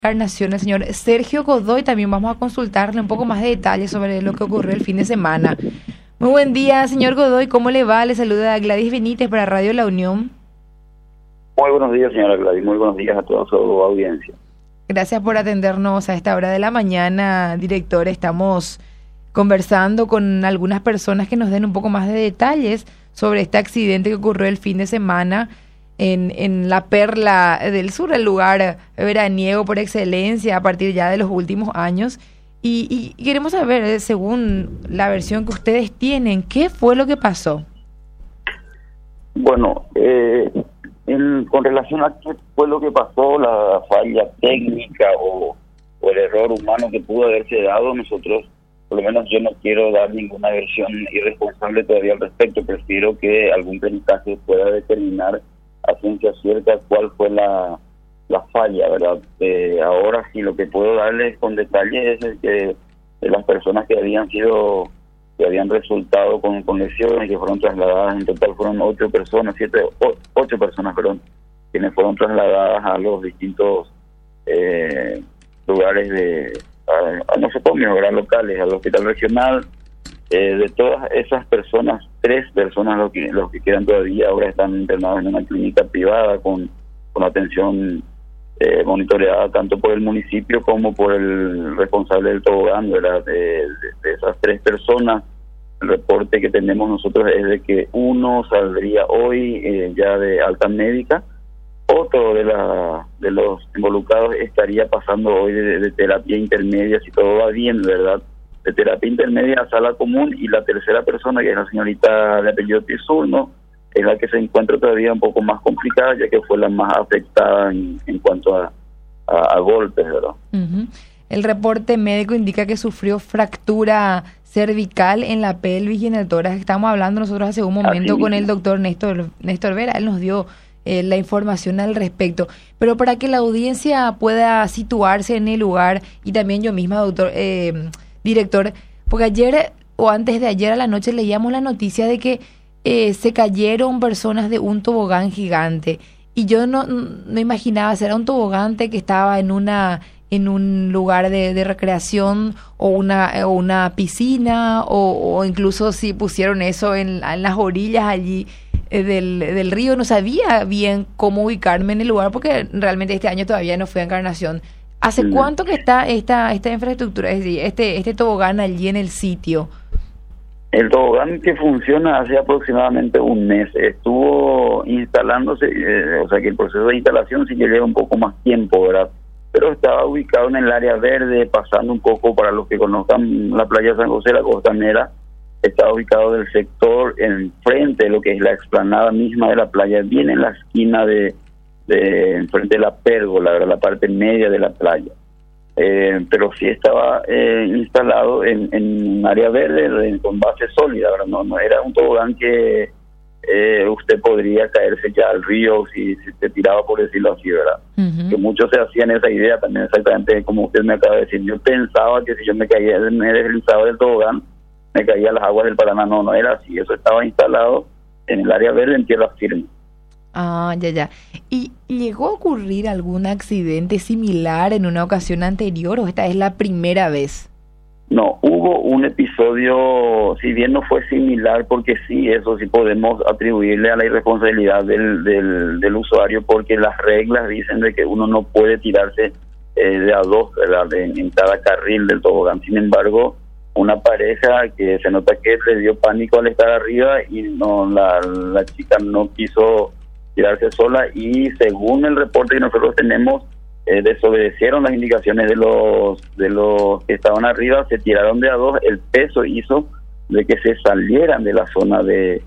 Encarnación, el señor Sergio Godoy. También vamos a consultarle un poco más de detalles sobre lo que ocurrió el fin de semana. Muy buen día, señor Godoy, ¿cómo le va? Le saluda Gladys Benítez para Radio La Unión. Muy buenos días, señora Gladys, muy buenos días a toda su audiencia. Gracias por atendernos a esta hora de la mañana, director. Estamos conversando con algunas personas que nos den un poco más de detalles sobre este accidente que ocurrió el fin de semana en la Perla del Sur, el lugar veraniego por excelencia a partir ya de los últimos años. Y queremos saber, según la versión que ustedes tienen, ¿qué fue lo que pasó? Bueno, con relación a qué fue lo que pasó, la falla técnica o el error humano que pudo haberse dado, nosotros, por lo menos yo no quiero dar ninguna versión irresponsable todavía al respecto. Prefiero que algún peritaje pueda determinar a ciencia cierta cuál fue la falla, ¿verdad? Ahora sí, lo que puedo darles con detalle es que las personas que habían resultado con lesiones, que fueron trasladadas, en total fueron 8 personas, quienes fueron trasladadas a los distintos lugares a nosocomios, locales, al hospital regional. De todas esas personas, 3 personas los que quedan todavía ahora están internados en una clínica privada con atención monitoreada tanto por el municipio como por el responsable del tobogán, ¿verdad? De esas 3 personas, el reporte que tenemos nosotros es de que uno saldría hoy ya de alta médica, otro de los involucrados estaría pasando hoy de terapia intermedia, si todo va bien, ¿verdad?, de terapia intermedia a sala común, y la tercera persona, que es la señorita de apellido Pisurno, es la que se encuentra todavía un poco más complicada, ya que fue la más afectada en cuanto a golpes, ¿verdad? Uh-huh. El reporte médico indica que sufrió fractura cervical en la pelvis y en el tórax. Estamos hablando nosotros hace un momento con el doctor Néstor Vera, él nos dio la información al respecto. Pero para que la audiencia pueda situarse en el lugar, y también yo misma, director, porque ayer o antes de ayer a la noche leíamos la noticia de que se cayeron personas de un tobogán gigante, y yo no imaginaba, ¿será un tobogán que estaba en un lugar de recreación o una piscina, o incluso si pusieron eso en las orillas allí del río? No sabía bien cómo ubicarme en el lugar, porque realmente este año todavía no fui a Encarnación. ¿Hace cuánto que está esta infraestructura, es decir, este tobogán allí en el sitio? El tobogán que funciona hace aproximadamente un mes. Estuvo instalándose, o sea que el proceso de instalación sí que lleva un poco más tiempo, ¿verdad? Pero estaba ubicado en el área verde, pasando un poco, para los que conozcan la playa San José, la costanera, está ubicado del sector enfrente de lo que es la explanada misma de la playa, bien en la esquina de enfrente de la pérgola, ¿verdad?, la parte media de la playa. Pero sí estaba instalado en un área verde con base sólida, ¿verdad? No era un tobogán que usted podría caerse ya al río si se tiraba, por decirlo así, ¿verdad? Uh-huh. Que muchos se hacían esa idea también, exactamente como usted me acaba de decir. Yo pensaba que si yo me deslizaba del tobogán, me caía a las aguas del Paraná. No era así. Eso estaba instalado en el área verde, en tierra firme. Ah, ya. ¿Y llegó a ocurrir algún accidente similar en una ocasión anterior, o esta es la primera vez? No, hubo un episodio, si bien no fue similar, porque sí, eso sí podemos atribuirle a la irresponsabilidad del usuario, porque las reglas dicen de que uno no puede tirarse de a 2, ¿verdad?, en cada carril del tobogán. Sin embargo, una pareja que se nota que le dio pánico al estar arriba, y la chica no quiso tirarse sola, y según el reporte que nosotros tenemos, desobedecieron las indicaciones de los que estaban arriba, se tiraron de a 2, el peso hizo de que se salieran de la zona de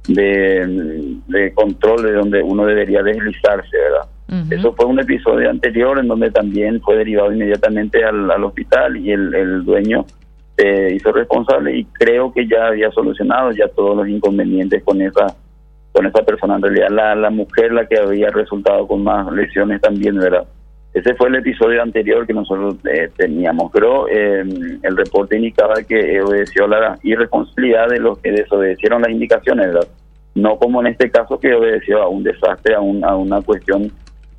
control de donde uno debería deslizarse, ¿verdad? Uh-huh. Eso fue un episodio anterior en donde también fue derivado inmediatamente al hospital, y el dueño hizo responsable, y creo que ya había solucionado ya todos los inconvenientes con esa persona. En realidad la mujer la que había resultado con más lesiones también, ¿verdad? Ese fue el episodio anterior que nosotros teníamos, pero el reporte indicaba que obedeció la irresponsabilidad de los que desobedecieron las indicaciones, ¿verdad? No como en este caso, que obedeció a un desastre, a una cuestión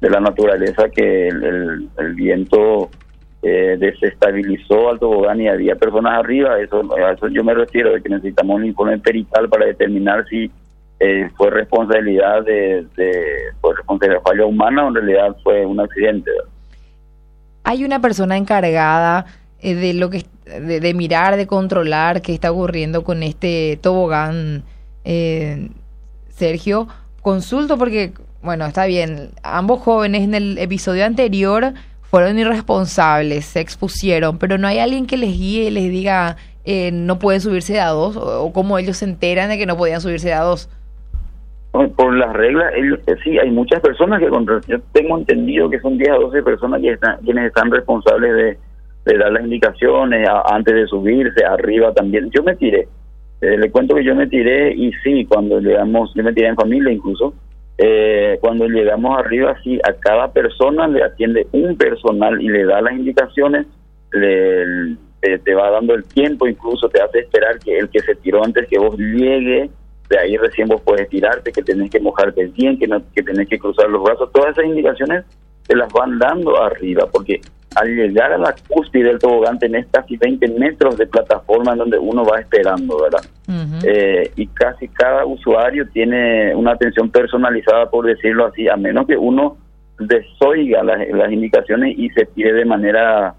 de la naturaleza, que el viento desestabilizó al tobogán y había personas arriba. A eso yo me refiero, de que necesitamos un informe perital para determinar si fue responsabilidad fue responsabilidad falla humana o en realidad fue un accidente. Hay una persona encargada de lo que de mirar, de controlar qué está ocurriendo con este tobogán, Sergio. Consulto porque, bueno, está bien, ambos jóvenes en el episodio anterior fueron irresponsables, se expusieron, pero no hay alguien que les guíe y les diga no pueden subirse de a dos, o cómo ellos se enteran de que no podían subirse de a dos. Por las reglas, sí, hay muchas personas yo tengo entendido que son 10 a 12 personas quienes están responsables de dar las indicaciones antes de subirse, arriba también. Yo me tiré, le cuento que yo me tiré, y sí, cuando llegamos, yo me tiré en familia incluso, cuando llegamos arriba, sí, a cada persona le atiende un personal y le da las indicaciones, te va dando el tiempo, incluso te hace esperar que el que se tiró antes que vos llegue, de ahí recién vos puedes tirarte, que tenés que mojarte bien, que tenés que cruzar los brazos. Todas esas indicaciones te las van dando arriba, porque al llegar a la cúspide del tobogán tenés casi 20 metros de plataforma en donde uno va esperando, ¿verdad? Uh-huh. Y casi cada usuario tiene una atención personalizada, por decirlo así, a menos que uno desoiga las indicaciones y se tire de manera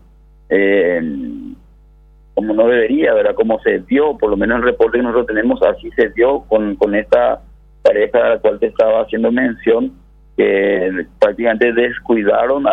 como no debería, ¿verdad? Como se dio, por lo menos el reporte que nosotros tenemos, así se dio con esta pareja a la cual te estaba haciendo mención, que prácticamente descuidaron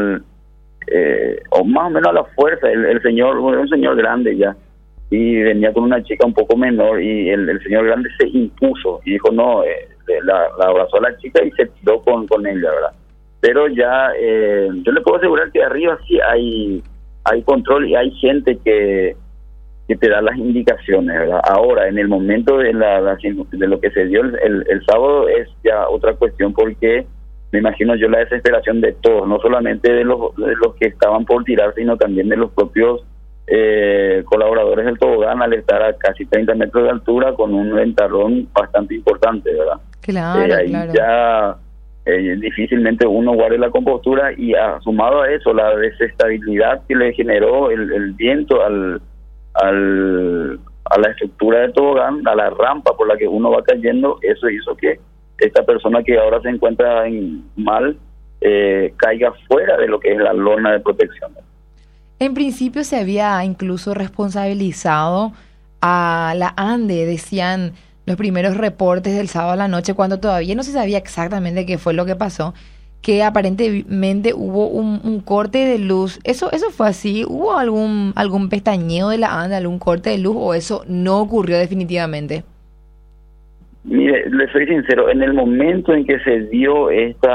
o más o menos a la fuerza, el señor, un señor grande ya, y venía con una chica un poco menor, y el señor grande se impuso y dijo no, la abrazó a la chica y se tiró con ella, ¿verdad? Pero ya, yo le puedo asegurar que arriba sí hay control y hay gente que te da las indicaciones, ¿verdad? Ahora, en el momento de lo que se dio el sábado es ya otra cuestión, porque me imagino yo la desesperación de todos, no solamente de los que estaban por tirar, sino también de los propios colaboradores del tobogán, al estar a casi 30 metros de altura con un ventarrón bastante importante, ¿verdad? Claro, ahí claro. Ya difícímente uno guarde la compostura, y sumado a eso, la desestabilidad que le generó el viento a la estructura del tobogán, a la rampa por la que uno va cayendo, eso hizo que esta persona que ahora se encuentra mal caiga fuera de lo que es la lona de protección. En principio se había incluso responsabilizado a la ANDE, decían los primeros reportes del sábado a la noche, cuando todavía no se sabía exactamente qué fue lo que pasó, que aparentemente hubo un corte de luz. ¿Eso fue así? ¿Hubo algún pestañeo de la ANDE, algún corte de luz, o eso no ocurrió definitivamente? Mire, le soy sincero, en el momento en que se dio este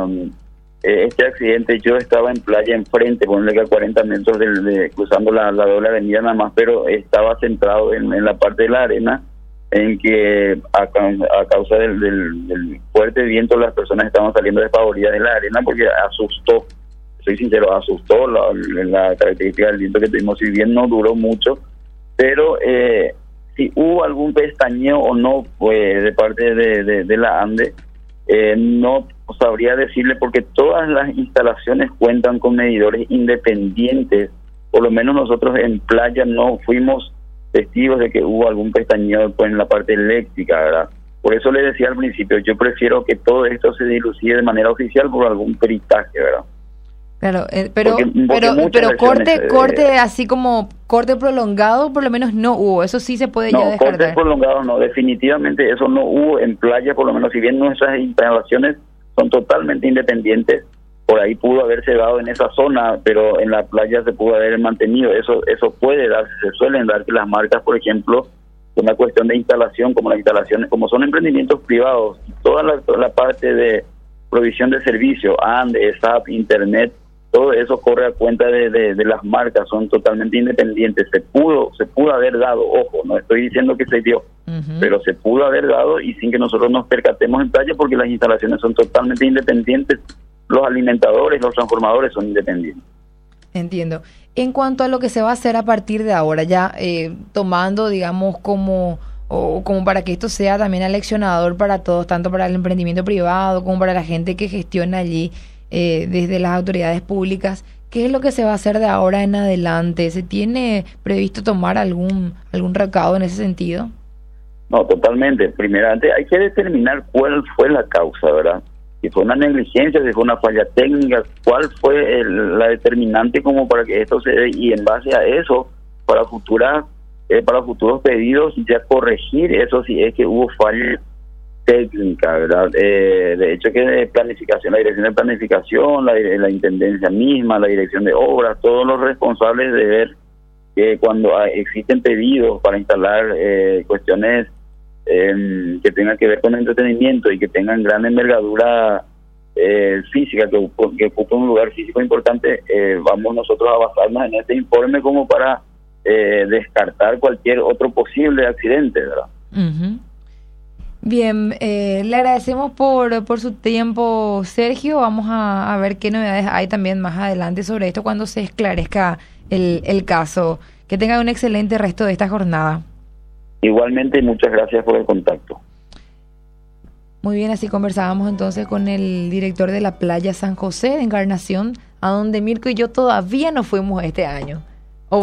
accidente, yo estaba en playa enfrente, ponle que a 40 metros cruzando la doble avenida nada más, pero estaba centrado en la parte de la arena, en que a causa del fuerte viento las personas estaban saliendo despavoridas de la arena, porque asustó, soy sincero, asustó la característica del viento que tuvimos. Si bien no duró mucho, pero si hubo algún pestañeo o no de parte de la ANDE, no sabría decirle, porque todas las instalaciones cuentan con medidores independientes. Por lo menos nosotros en playa no fuimos testigos de que hubo algún pestañeo en la parte eléctrica, ¿verdad? Por eso le decía al principio, yo prefiero que todo esto se dilucide de manera oficial por algún peritaje, ¿verdad? Claro, pero corte así como corte prolongado, por lo menos no hubo. Eso sí se puede ya descartar. Corte prolongado no, definitivamente eso no hubo en playa, por lo menos. Si bien nuestras instalaciones son totalmente independientes, por ahí pudo haberse dado en esa zona, pero en la playa se pudo haber mantenido. Eso puede darse, se suelen dar que las marcas, por ejemplo, una cuestión de instalación, como las instalaciones, como son emprendimientos privados, toda la parte de provisión de servicio, ANDE, SAP, Internet, todo eso corre a cuenta de las marcas, son totalmente independientes. Se pudo haber dado, ojo, no estoy diciendo que se dio, pero se pudo haber dado y sin que nosotros nos percatemos en playa, porque las instalaciones son totalmente independientes, los alimentadores, los transformadores son independientes. Entiendo. En cuanto a lo que se va a hacer a partir de ahora, ya tomando, digamos, como para que esto sea también aleccionador para todos, tanto para el emprendimiento privado como para la gente que gestiona allí desde las autoridades públicas. ¿Qué es lo que se va a hacer de ahora en adelante? ¿Se tiene previsto tomar algún recaudo en ese sentido? No, totalmente. Primeramente hay que determinar cuál fue la causa, ¿verdad? Si fue una negligencia, si fue una falla técnica, cuál fue la determinante como para que esto se dé, y en base a eso, para futuros pedidos, ya corregir eso si es que hubo falla técnica, ¿verdad? De hecho que de planificación, la dirección de planificación, la intendencia misma, la dirección de obras, todos los responsables de ver que cuando existen pedidos para instalar cuestiones que tengan que ver con entretenimiento y que tengan gran envergadura física, que ocupen un lugar físico importante, vamos nosotros a basarnos en este informe como para descartar cualquier otro posible accidente, ¿verdad? Uh-huh. Bien, le agradecemos por su tiempo, Sergio. Vamos a ver qué novedades hay también más adelante sobre esto cuando se esclarezca el caso. Que tenga un excelente resto de esta jornada. Igualmente, muchas gracias por el contacto. Muy bien, así conversábamos entonces con el director de la playa San José de Encarnación, a donde Mirko y yo todavía no fuimos este año.